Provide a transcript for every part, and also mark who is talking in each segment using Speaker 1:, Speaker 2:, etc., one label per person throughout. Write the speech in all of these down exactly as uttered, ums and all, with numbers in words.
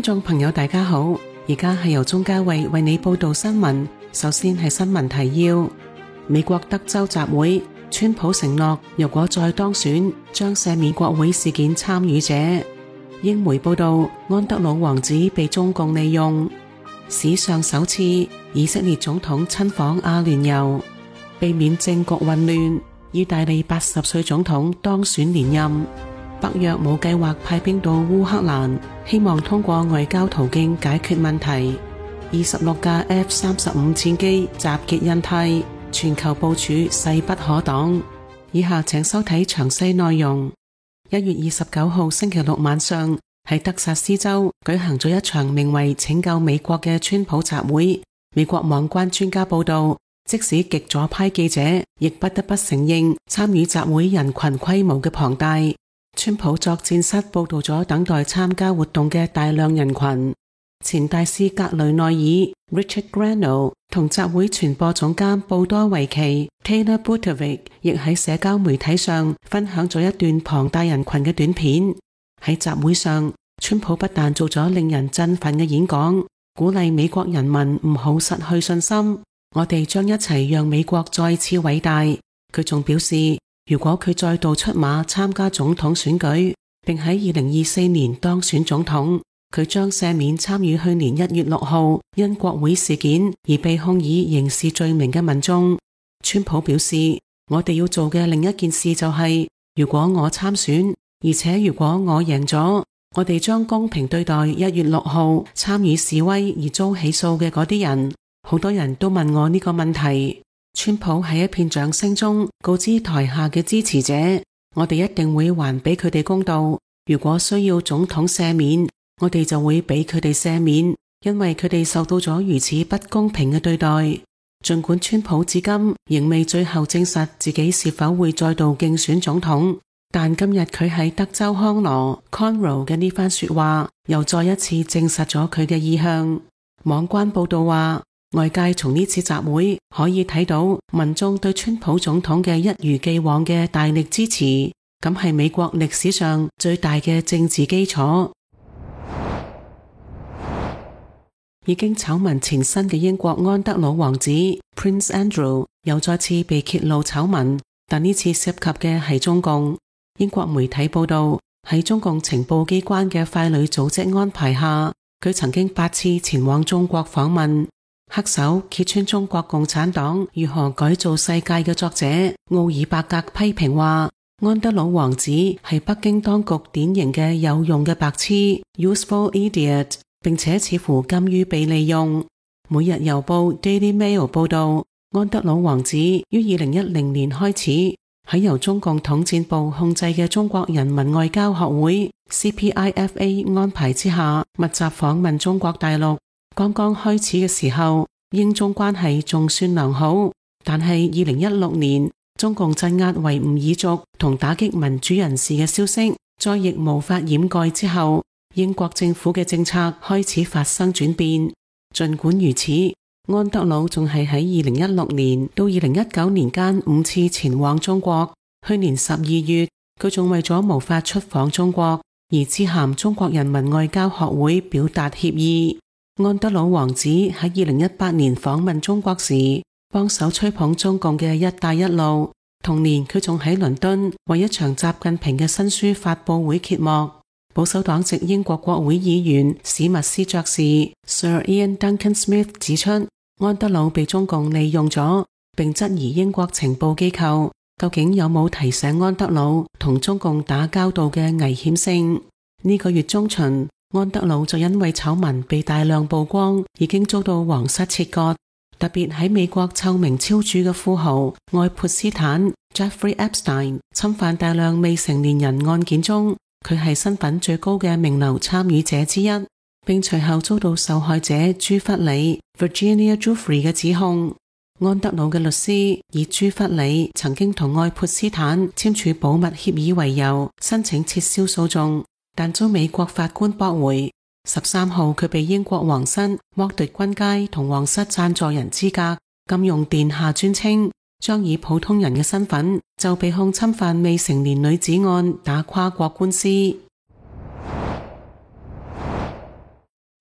Speaker 1: 眾朋友大家好，而家係由鍾嘉慧為你報道新聞。首先係新聞提要：美國德州集會，川普承諾如果再當選，將赦免國會事件參與者。英媒報道，安德魯王子被中共利用。史上首次，以色列總統親訪阿聯酋。避免政局混亂，意大利八十歲總統當選連任。北約冇計劃派兵到烏克蘭，希望通過外交途徑解決問題。二十六架 F 三十五戰機集結印太，全球部署勢不可擋。以下請收睇詳細內容。一月二十九號星期六晚上，喺德薩斯州舉行咗一場名為拯救美國嘅川普集會。美國網關專家報道，即使極左派記者亦不得不承認參與集會人群規模嘅龐大。川普作戰室報道咗等待參加活動嘅大量人群。前大使格雷內爾 Richard Grenell 同集會傳播總監布多維奇 Taylor Butovic 亦喺社交媒體上分享咗一段龐大人群嘅短片。喺集會上，川普不但做咗令人振奮嘅演講，鼓勵美國人民唔好失去信心，我哋將一齊讓美國再次偉大。佢仲表示，如果佢再度出馬參加總統選舉，並喺二零二四年當選總統，佢將赦免參與去年一月六號因國會事件而被控以刑事罪名嘅民眾。川普表示，我哋要做嘅另一件事就係、是，如果我參選，而且如果我贏咗，我哋將公平對待一月六號參與示威而遭起訴嘅嗰啲人。好多人都問我呢個問題。川普喺一片掌聲中告知台下嘅支持者，我哋一定會還俾佢哋公道。如果需要總統赦免，我哋就會俾佢哋赦免，因為佢哋受到咗如此不公平嘅對待。儘管川普至今仍未最後證實自己是否會再度競選總統，但今日佢喺德州康羅 Conroe 嘅呢番說話，又再一次證實咗佢嘅意向。網關報道話，外界從呢次集會可以睇到民眾對川普總統嘅一如既往嘅大力支持，咁係美國歷史上最大嘅政治基礎。已經醜聞纏身嘅英國安德魯王子 Prince Andrew 又再次被揭露醜聞，但呢次涉及嘅係中共。英國媒體報道，喺中共情報機關嘅傀儡組織安排下，佢曾經八次前往中國訪問。黑手揭穿中國共產黨如何改造世界嘅作者奧爾伯格批評話，安德魯王子係北京當局典型嘅有用嘅白痴 useful idiot， 並且似乎甘於被利用。每日郵報 Daily Mail 報道，安德魯王子於二零一零年開始喺由中共統戰部控制嘅中國人民外交學會 C P I F A 安排之下密集訪問中國大陸。剛剛開始嘅時候，英中關係仲算良好，但係二零一六年中共鎮壓維吾爾族同打擊民主人士嘅消息再亦無法掩蓋之後，英國政府嘅政策開始發生轉變。儘管如此，安德魯仲係喺二零一六年到二零一九年間五次前往中國。去年十二月，佢仲為咗無法出訪中國而致函中國人民外交學會表達歉意。安德魯王子喺二零一八年訪問中國時，幫手吹捧中共嘅一帶一路。同年，佢仲喺倫敦為一場習近平嘅新書發佈會揭幕。保守黨籍英國國會議員史密斯爵士 Sir Ian Duncan Smith 指出，安德魯被中共利用咗，並質疑英國情報機構究竟有冇提醒安德魯同中共打交道嘅危險性。呢個月中旬，安德魯就因為醜聞被大量曝光，已經遭到皇室切割。特別喺美國臭名昭著嘅富豪愛潑斯坦 Jeffrey Epstein 侵犯大量未成年人案件中，佢係身份最高嘅名流參與者之一，並隨後遭到受害者朱弗里 Virginia Giuffre 嘅指控。安德魯嘅律師以朱弗里曾經同愛潑斯坦簽署保密協議為由，申請撤銷訴訟，但遭美國法官駁回。十三號佢被英國皇室剝奪軍階同皇室贊助人資格，禁用殿下尊稱，將以普通人嘅身份就被控侵犯未成年女子案打跨國官司。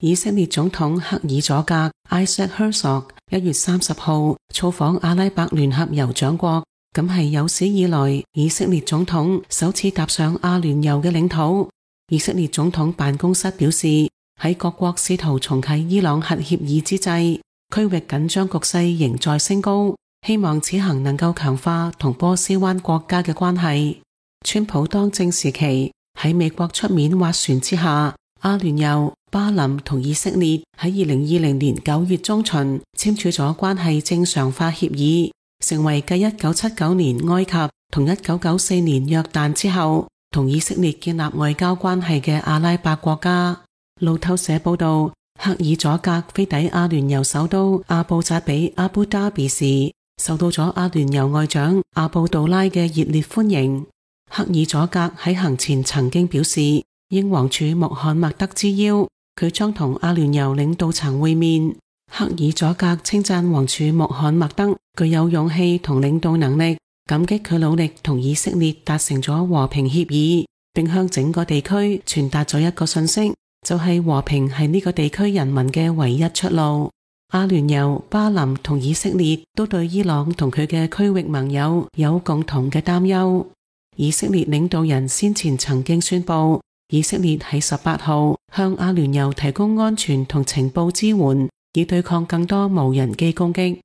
Speaker 1: 以色列總統赫爾佐格 Isaac Herzog 一月三十號造訪阿拉伯聯合酋長國，咁係有史以來以色列總統首次踏上阿聯酋嘅領土。以色列總統辦公室表示，喺各國試圖重啟伊朗核協議之際，區域緊張局勢仍在升高，希望此行能夠強化同波斯灣國家嘅關係。川普當政時期喺美國出面斡旋之下，阿聯酋、巴林同以色列喺二零二零年九月中旬簽署咗關係正常化協議，成為繼一九七九年埃及同一九九四年約旦之後同以色列建立外交關係嘅阿拉伯國家。路透社報道，赫爾佐格飛抵阿聯酋首都阿布扎比阿布達比時，受到咗阿聯酋外長阿布杜拉嘅熱烈歡迎。赫爾佐格喺行前曾經表示，應王儲穆罕默德之邀，佢將同阿聯酋領導層會面。赫爾佐格稱讚王儲穆罕默德具有勇氣同領導能力，感激佢努力同以色列達成咗和平協議，並向整個地區傳達咗一個信息，就係和平係呢個地區人民嘅唯一出路。阿聯酋、巴林同以色列都對伊朗同佢嘅區域盟友有共同嘅擔憂。以色列領導人先前曾經宣布，以色列喺十八號向阿聯酋提供安全同情報支援，以對抗更多無人機攻擊。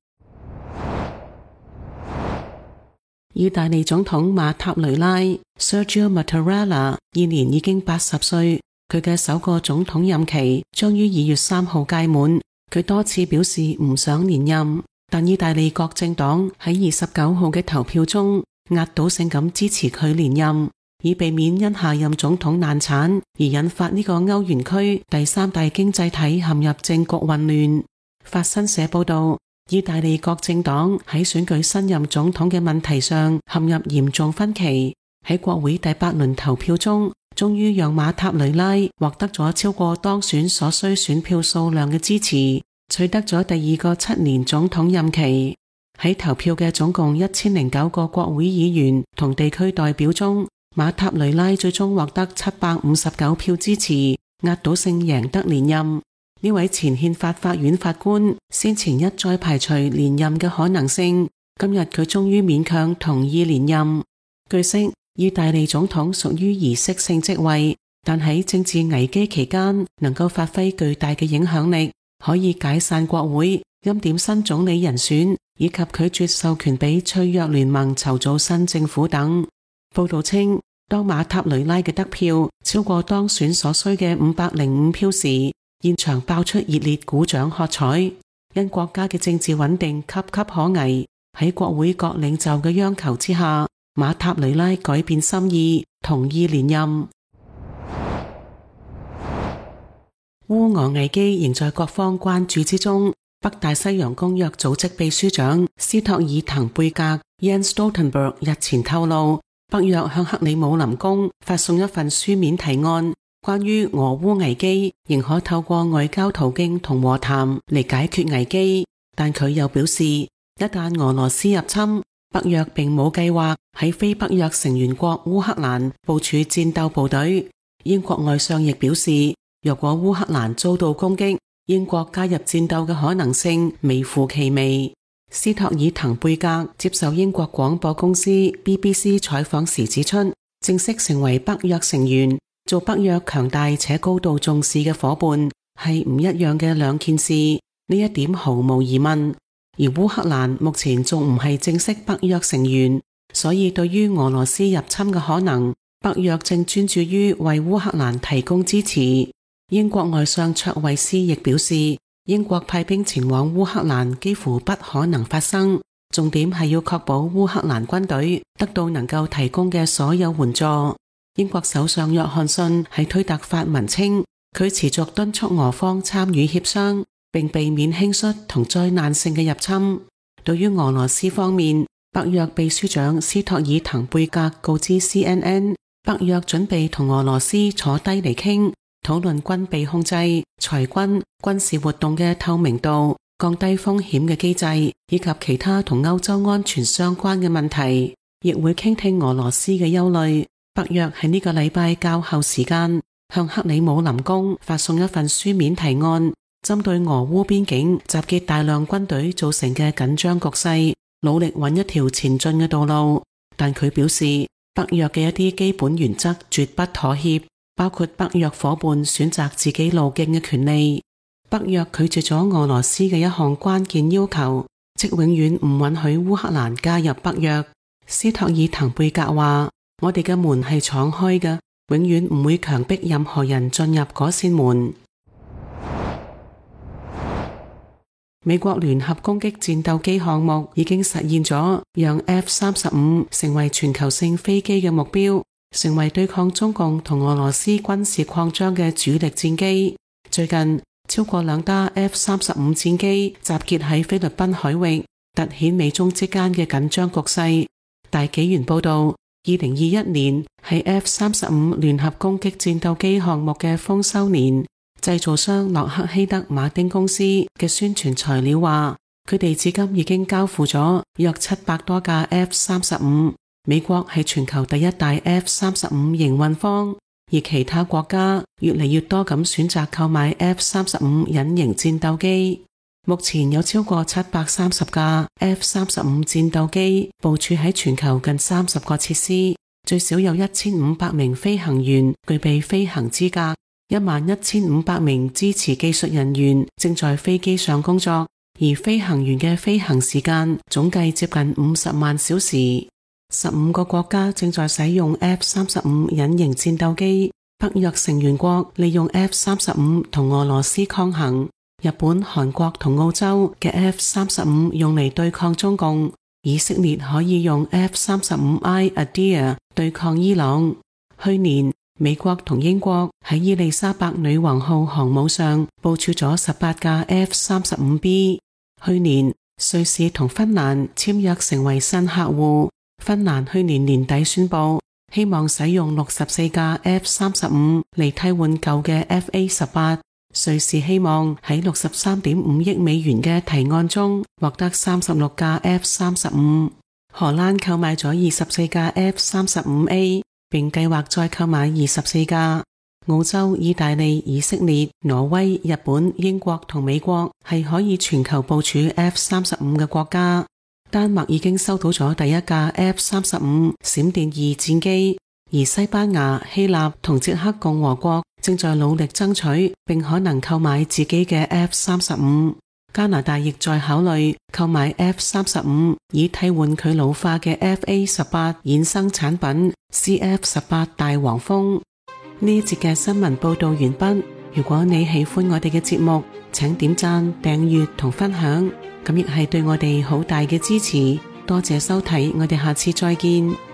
Speaker 1: 意大利總統馬塔雷拉 Sergio Mattarella 現年已經八十歲，佢嘅首個總統任期將於二月三號屆滿。佢多次表示唔想連任，但意大利各政黨喺二十九號嘅投票中壓倒性咁支持佢連任，以避免因下任總統難產而引發呢個歐元區第三大經濟體陷入政局混亂。法新社報道，意大利各政黨喺選舉新任總統嘅問題上陷入嚴重分歧，喺國會第八輪投票中，終於讓馬塔雷拉獲得咗超過當選所需選票數量嘅支持，取得咗第二個七年總統任期。喺投票嘅總共一千零九個國會議員同地區代表中，馬塔雷拉最終獲得七百五十九票支持，壓倒性贏得連任。呢位前憲法法院法官先前一再排除連任嘅可能性，今日佢終於勉強同意連任。據悉，意大利總統屬於儀式性職位，但喺政治危機期間能夠發揮巨大嘅影響力，可以解散國會、欽點新總理人選，以及拒絕授權俾脆弱聯盟籌組新政府等。報道稱，當馬塔雷拉嘅得票超過當選所需嘅五百零五票時，現場爆出熱烈鼓掌喝彩，因國家嘅政治穩定岌岌可危。喺國會各領袖嘅央求之下，馬塔雷拉改變心意，同意連任。烏俄危機仍在各方關注之中。北大西洋公約組織秘書長斯托爾滕貝格 Jens Stoltenberg 日前透露，北約向克里姆林宮發送一份書面提案，關於俄烏危機仍可透過外交途徑同和談嚟解決危機。但佢又表示，一旦俄羅斯入侵，北約並冇計劃喺非北約成員國烏克蘭部署戰鬥部隊。英國外相亦表示，若果烏克蘭遭到攻擊，英國加入戰鬥嘅可能性微乎其微。斯托爾滕貝格接受英國廣播公司 B B C 採訪時指出，正式成為北約成員，做北約強大且高度重視嘅夥伴，係唔一樣嘅兩件事，呢一點毫無疑問。而烏克蘭目前仲唔係正式北約成員，所以對於俄羅斯入侵嘅可能，北約正專注於為烏克蘭提供支持。英國外相卓慧斯亦表示，英國派兵前往烏克蘭幾乎不可能發生，重點係要確保烏克蘭軍隊得到能夠提供嘅所有援助。英國首相約翰遜喺推特發文稱，佢持續敦促俄方參與協商，並避免輕率同災難性嘅入侵。對於俄羅斯方面，北約秘書長斯托爾滕貝格告知 C N N， 北約準備同俄羅斯坐低嚟傾，討論軍備控制、裁軍、軍事活動嘅透明度、降低風險嘅機制，以及其他同歐洲安全相關嘅問題，亦會傾聽俄羅斯嘅憂慮。北約喺呢個禮拜較後時間向克里姆林宮發送一份書面提案，針對俄烏邊境集結大量軍隊造成嘅緊張局勢，努力揾一條前進嘅道路。但佢表示，北約嘅一啲基本原則絕不妥協，包括北約夥伴選擇自己路徑嘅權利。北約拒絕咗俄羅斯嘅一項關鍵要求，即永遠唔允許烏克蘭加入北約。斯托爾滕貝格話：我哋嘅門係敞開嘅，永遠唔會強迫任何人進入嗰扇門。美國聯合攻擊戰鬥機項目已經實現咗讓 F 三十五成為全球性飛機嘅目標，成為對抗中共同俄羅斯軍事擴張嘅主力戰機。最近超過兩架 F 三十五戰機集結喺菲律賓海域，凸顯美中之間嘅緊張局勢。大紀元報道，二零二一年係 F 三十五聯合攻擊戰鬥機項目嘅豐收年。製造商洛克希德馬丁公司嘅宣傳材料話，佢哋至今已經交付咗約七百多架 F 三十五。美國係全球第一大 F 三十五營運方，而其他國家越嚟越多咁選擇購買 F 三十五隱形戰鬥機。目前有超過七百三十架 F 三十五戰鬥機部署喺全球近三十個設施，最少有一千五百名飛行員具備飛行資格。一萬一千五百名支持技術人員正在飛機上工作，而飛行員嘅飛行時間總計接近五十萬小時。十五個國家正在使用 F 三十五隱形戰鬥機，北約成員國利用 F 三十五同俄羅斯抗衡，日本、韓國同澳洲嘅 F 三十五用嚟對抗中共，以色列可以用 F 三十五 I Adir 對抗伊朗。去年美國同英國喺伊麗莎白女王號航母上部署咗十八架 F 三十五 B。去年瑞士同芬蘭簽約成為新客戶。芬蘭去年年底宣布希望使用六十四架 F 三十五嚟替換舊嘅 F A 十八。瑞士希望喺六十三點五億美元嘅提案中獲得三十六架 F 三十五。荷蘭購買咗二十四架 F 三十五 A。並計劃再購買二十四架。澳洲、意大利、以色列、挪威、日本、英國同美國係可以全球部署 F 三十五嘅國家。丹麥已經收到咗第一架 F 三十五閃電二戰機，而西班牙、希臘同捷克共和國正在努力爭取並可能購買自己嘅 F 三十五。加拿大亦在考慮購買 F 三十五，以替換佢老化嘅 F A 十八衍生產品 C F 十八大黃蜂。呢一節嘅新聞報道完畢。如果你喜歡我哋嘅節目，請點讚、訂閱同分享，咁亦係對我哋好大嘅支持。多謝收睇，我哋下次再見。